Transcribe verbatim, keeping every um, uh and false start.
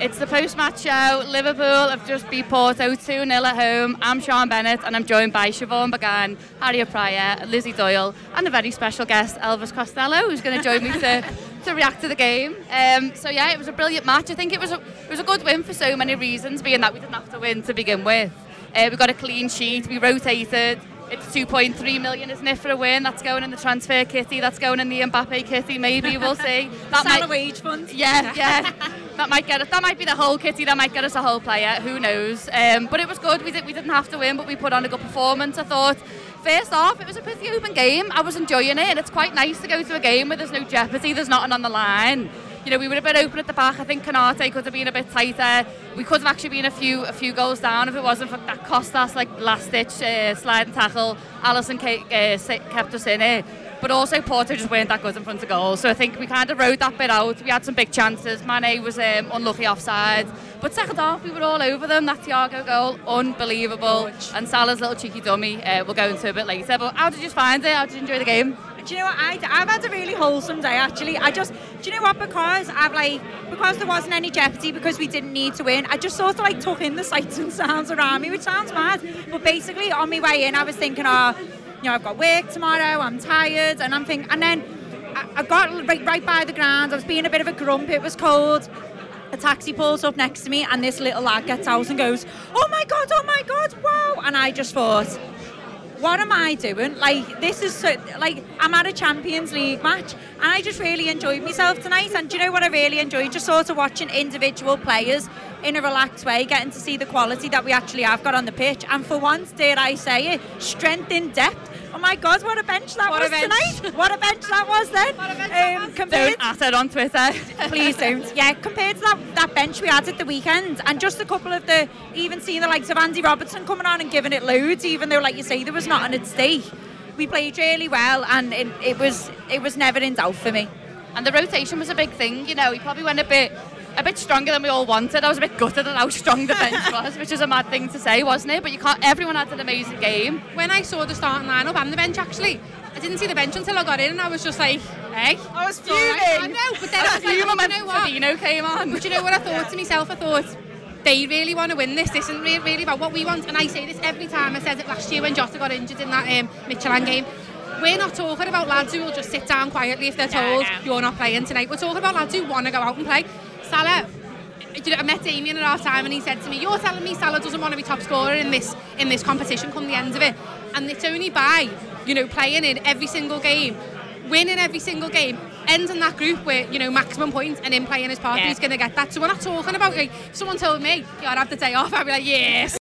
It's the post-match show. Liverpool have just beat Porto two nil at home. I'm Sean Bennett and I'm joined by Siobhan Bagan, Harriet Pryor, Lizzie Doyle and a very special guest, Elvis Costello, who's going to join me to, to react to the game. Um, so yeah, it was a brilliant match. I think it was a, it was a good win for so many reasons, being that we didn't have to win to begin with. Uh, we got a clean sheet, we rotated. It's two point three million, isn't it, for a win? That's going in the transfer kitty, that's going in the Mbappe kitty, maybe, we'll see. That might, wage fund. Yeah, yeah. that might get us, that might be the whole kitty, that might get us a whole player, who knows. Um, but it was good, we, did, we didn't have to win, but we put on a good performance, I thought. First off, it was a pretty open game, I was enjoying it, and it's quite nice to go to a game where there's no jeopardy, there's nothing on the line. You know, we were a bit open at the back. I think Konate could have been a bit tighter. We could have actually been a few a few goals down if it wasn't for that Costas like last ditch uh, slide and tackle. Alisson uh, kept us in it, but also Porto just weren't that good in front of goal. So I think we kind of rode that bit out. We had some big chances. Mane was um, unlucky offside, but second half we were all over them. That Thiago goal, unbelievable, and Salah's little cheeky dummy. Uh, we'll go into a bit later. But how did you find it? How did you enjoy the game? Do you know what? I, I've had a really wholesome day, actually. I just, do you know what? Because I've like, because there wasn't any jeopardy, because we didn't need to win, I just sort of like took in the sights and sounds around me, which sounds mad. But basically, on my way in, I was thinking, oh, you know, I've got work tomorrow, I'm tired, and I'm thinking, and then I, I got right, right by the ground, I was being a bit of a grump, it was cold. A taxi pulls up next to me, and this little lad gets out and goes, oh my God, oh my God, wow. And I just thought, what am I doing? Like, this is so, like, I'm at a Champions League match and I just really enjoyed myself tonight. And do you know what I really enjoyed? Just sort of watching individual players in a relaxed way, getting to see the quality that we actually have got on the pitch. And for once, dare I say it, strength in depth. Oh my God, what a bench that what was bench. tonight. What a bench that was then. What a bench um, that was. Don't at it on Twitter. Please don't. Yeah, compared to that, that bench we had at the weekend, and just a couple of the, even seeing the likes of Andy Robertson coming on and giving it loads, even though, like you say, there was nothing at stake. We played really well, and it, it was it was never in doubt for me. And the rotation was a big thing, you know, he probably went a bit a bit stronger than we all wanted. I was a bit gutted at how strong the bench was, which is a mad thing to say, wasn't it? But you can't. Everyone had an amazing game. When I saw the starting lineup and the bench, actually, I didn't see the bench until I got in, and I was just like, hey. I was fuming. I know, but then I was like, fuming you know what? Fabinho came on. But you know what I thought yeah. to myself? I thought, they really want to win this. This isn't really about what we want. And I say this every time. I said it last year when Jota got injured in that um, Midtjylland game. We're not talking about lads who will just sit down quietly if they're told, no, no. you're not playing tonight. We're talking about lads who want to go out and play. Salah, you know, I met Damien at half time and he said to me, you're telling me Salah doesn't want to be top scorer in this in this competition come the end of it. And it's only by, you know, playing in every single game, winning every single game, ends in that group where, you know, maximum points and him playing his part, yeah. he's going to get that. So we're not talking about, like, if someone told me, yeah, I'd have the day off, I'd be like, yes.